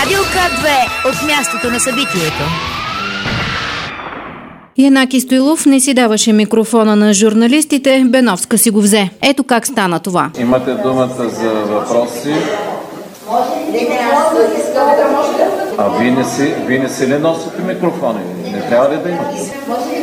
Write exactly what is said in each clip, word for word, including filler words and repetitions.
Радио К две от мястото на събитието. Янаки Стоилов не си даваше микрофона на журналистите, Беновска си го взе. Ето как стана това. Имате думата за въпроси. А вие не си, вие не си ли носите микрофони? Не трябва ли да имате?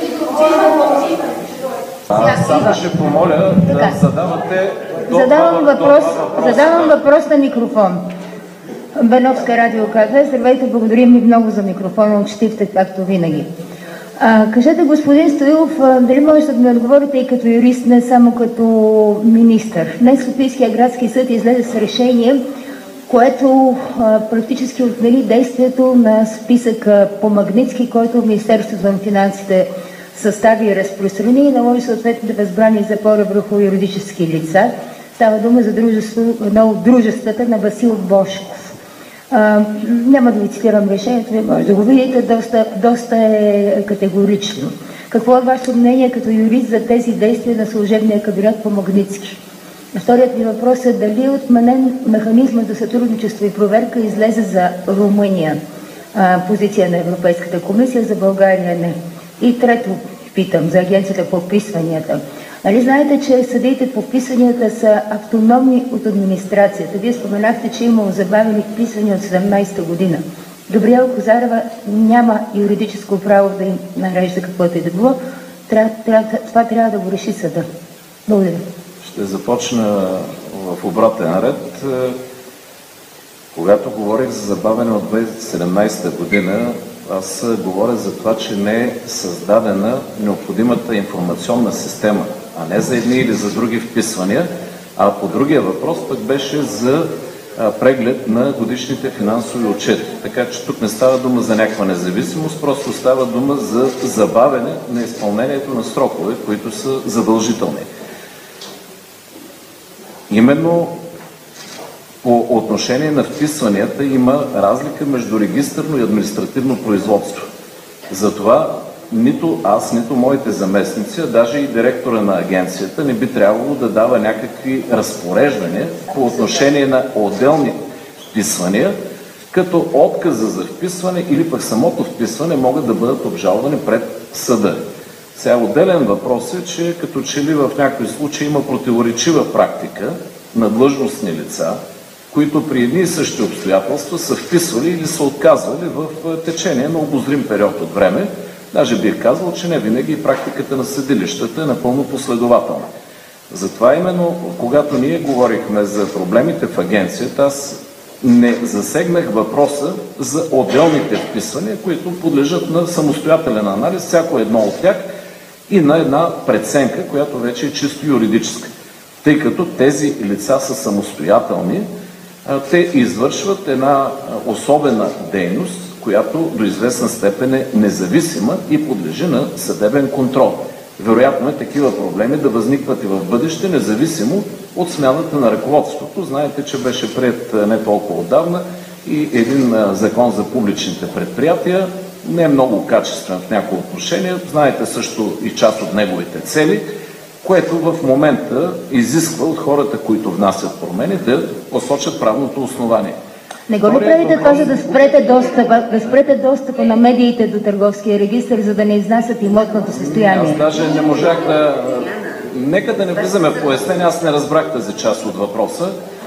Аз само ще помоля да задавате... Задавам въпрос, задавам въпрос на микрофон. Беновска, Радио К две. Здравейте, благодарим ви много за микрофона от щифта, както винаги. А, кажете, господин Стоилов, дали можете да ми отговорите и като юрист, не само като министър? Днес Софийския градски съд излезе с решение, което а, практически отмени действието на списъка по Магнитски, който Министерството на финансите състави и разпространи и наложи съответните възбрани запора върху юридически лица. Става дума за дружество, едно от дружествата на Васил Божков. А, няма да ви цитирам решението, вие може да го видите, доста, доста е категорично. Какво е вашето мнение като юрист за тези действия на служебния кабинет по Магнитски? Вторият ми въпрос е дали е отменен механизма за сътрудничество и проверка излезе за Румъния а, позиция на Европейската комисия, за България не. И трето питам за Агенцията по вписванията. Нали знаете, че съдиите по вписванията са автономни от администрацията? Вие споменахте, че имало забавени вписвания от седемнадесета година. Габриела Козарева няма юридическо право да им нарежда каквото и да било. Това трябва да го реши съда. Благодаря. Ще започна в обратен ред. Когато говорих за забавяне от две хиляди и седемнадесета година, аз говоря за това, че не е създадена необходимата информационна система, а не за едни или за други вписвания, а по другия въпрос пък беше за преглед на годишните финансови отчети. Така че тук не става дума за някаква независимост, просто става дума за забавяне на изпълнението на срокове, които са задължителни. Именно по отношение на вписванията има разлика между регистърно и административно производство. Затова нито аз, нито моите заместници, а даже и директора на агенцията не би трябвало да дава някакви разпореждания по отношение на отделни вписвания, като отказа за вписване или пък самото вписване могат да бъдат обжалвани пред съда. Сега отделен въпрос е, че като че ли в някои случаи има противоречива практика на длъжностни лица, които при едни и същи обстоятелства са вписвали или са отказвали в течение на обозрим период от време. Даже бих казал, че не винаги практиката на съдилищата е напълно последователна. Затова именно, когато ние говорихме за проблемите в агенцията, аз не засегнах въпроса за отделните вписвания, които подлежат на самостоятелен анализ, всяко едно от тях и на една преценка, която вече е чисто юридическа. Тъй като тези лица са самостоятелни, те извършват една особена дейност, която до известна степен е независима и подлежи на съдебен контрол. Вероятно е такива проблеми да възникват и в бъдеще, независимо от смяната на ръководството. Знаете, че беше приет не толкова отдавна и един закон за публичните предприятия, не е много качествен в някои отношения. Знаете също и част от неговите цели, което в момента изисква от хората, които внасят промени, да посочат правното основание. Не го ли правите това, за да спрете достъпа, да спрете достъпа на медиите до търговския регистр, за да не изнасят имотното състояние? Аз даже не можах да... Нека да не влизаме в пояснение, аз не разбрах тази част от въпроса.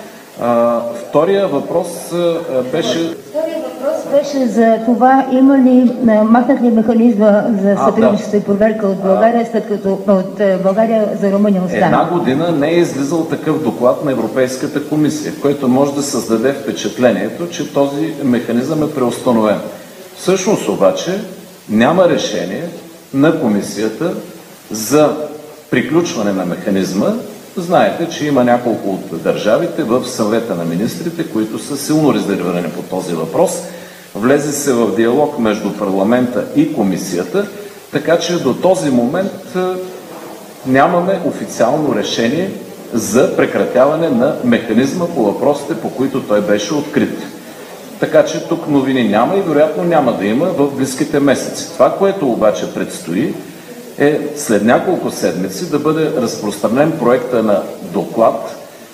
А, втория въпрос а, беше... Втория въпрос беше за това, има ли, махнат ли механизма за сътрудничество да. и проверка от България, след като от България за Румъния остана? Една година не е излизал такъв доклад на Европейската комисия, който може да създаде впечатлението, че този механизъм е преустановен. Всъщност обаче няма решение на комисията за приключване на механизма. Знаете, че има няколко от държавите в съвета на министрите, които са силно резервирани по този въпрос. Влезе се в диалог между парламента и комисията, така че до този момент нямаме официално решение за прекратяване на механизма по въпросите, по които той беше открит. Така че тук новини няма и вероятно няма да има в близките месеци. Това, което обаче предстои, е след няколко седмици да бъде разпространен проекта на доклад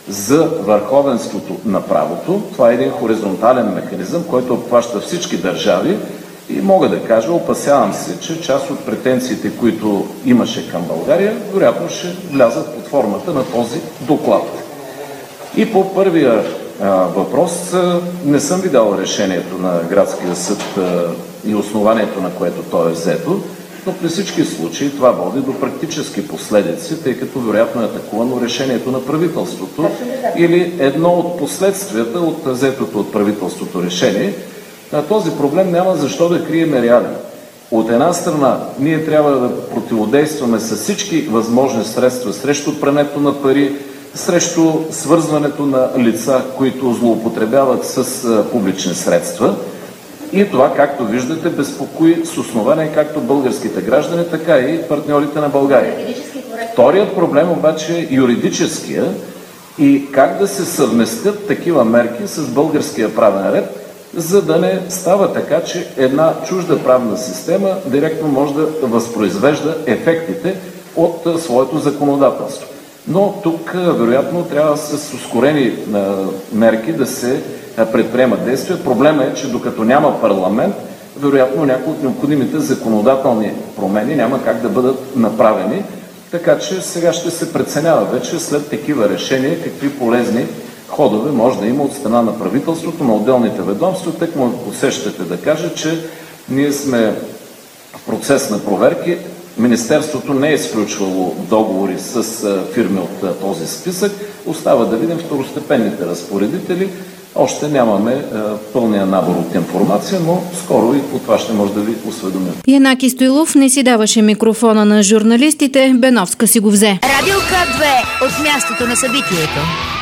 за върховенството на правото. Това е един хоризонтален механизъм, който обхваща всички държави и мога да кажа, опасявам се, че част от претенциите, които имаше към България, вероятно ще влязат под формата на този доклад. И по първия а, въпрос а, не съм видял решението на Градския съд а, и основанието, на което то е взето, но при всички случаи това води до практически последици, тъй като вероятно е атакувано решението на правителството или едно от последствията от взетото от правителството решение. На този проблем няма защо да крием реален. От една страна, ние трябва да противодействаме с всички възможни средства срещу прането на пари, срещу свързването на лица, които злоупотребяват с публични средства. И това, както виждате, безпокои с основание както българските граждани, така и партньорите на България. Вторият проблем обаче е юридическия и как да се съвместят такива мерки с българския правен ред, за да не става така, че една чужда правна система директно може да възпроизвежда ефектите от своето законодателство. Но тук, вероятно, трябва с ускорени мерки да се предприемат действия. Проблема е, че докато няма парламент, вероятно някои от необходимите законодателни промени няма как да бъдат направени. Така че сега ще се преценява вече след такива решения какви полезни ходове може да има от страна на правителството, на отделните ведомства. Тък му усещате да кажа, че ние сме в процес на проверки. Министерството не е изключвало договори с фирми от този списък. Остава да видим второстепенните разпоредители. Още нямаме пълния набор от информация, но скоро и по това ще може да ви осведомим. Янаки Стоилов не си даваше микрофона на журналистите, Беновска си го взе. Радио К две от мястото на събитието.